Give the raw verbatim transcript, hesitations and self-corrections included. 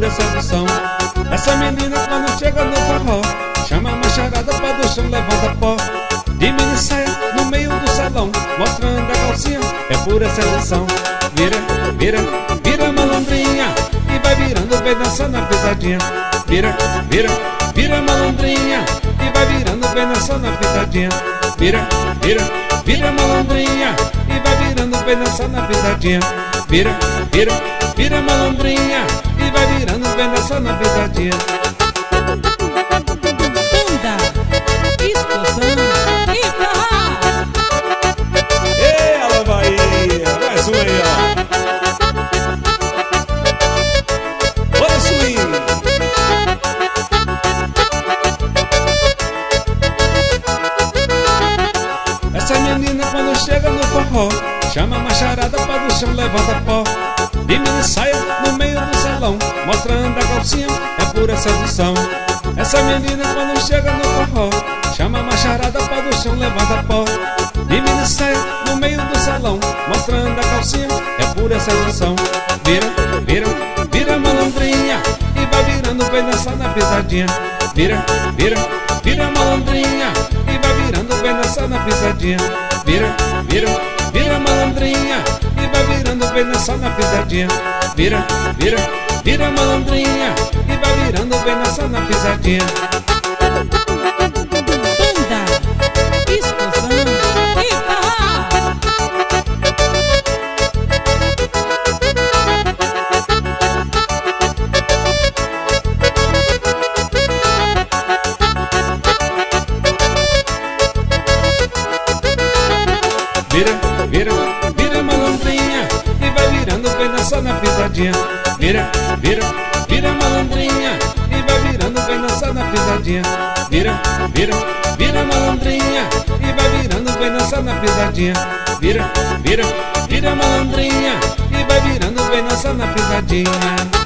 pura sedução. Essa menina quando chega no forró chama a macharada pra do chão, levanta pó. De mini saia no meio do salão, mostrando a calcinha, é pura sedução. Vira, vira, vira malandrinha, e vai virando, vai dançando a pisadinha. Vira, vira, vira malandrinha, e vai virando, vai dançando a pisadinha. Vira, vira, vira malandrinha, e vai virando, vai dançando a pisadinha. Vira, vira, vira malandrinha, e vai virando, vai dançando a pisadinha. Banda, explosão e forró. Ei, alô Bahia, mais um aí, ó. Bora swing. Essa menina quando chega no forró chama a macharada pra do chão, levanta pó. De mini saia no meio do salão, mostrando a calcinha, é pura sedução. Essa menina quando chega no forró chama a macharada pra do chão, levanta pó. De mini saia no meio do salão, mostrando a calcinha, é pura sedução. Vira, vira, vira malandrinha, e vai virando, vai dançar na pisadinha. Vira, vira, vira malandrinha, e vai virando, vai dançar na pisadinha. Vira, vira, vira malandrinha, e vai virando, vai dançar na pisadinha. Vira, vira, vira malandrinha, e vai virando, vai dançar na pisadinha. Banda, explosão e forró. Vira, vira, vira malandrinha, e vai virando, vai dançar na pisadinha. Vira, vira, vira malandrinha, e vai virando, vai dançar na pisadinha. Vira, vira, vira malandrinha, e vai virando, vai dançar na pisadinha. Vira, vira, vira malandrinha, e vai virando, vai dançar na pisadinha.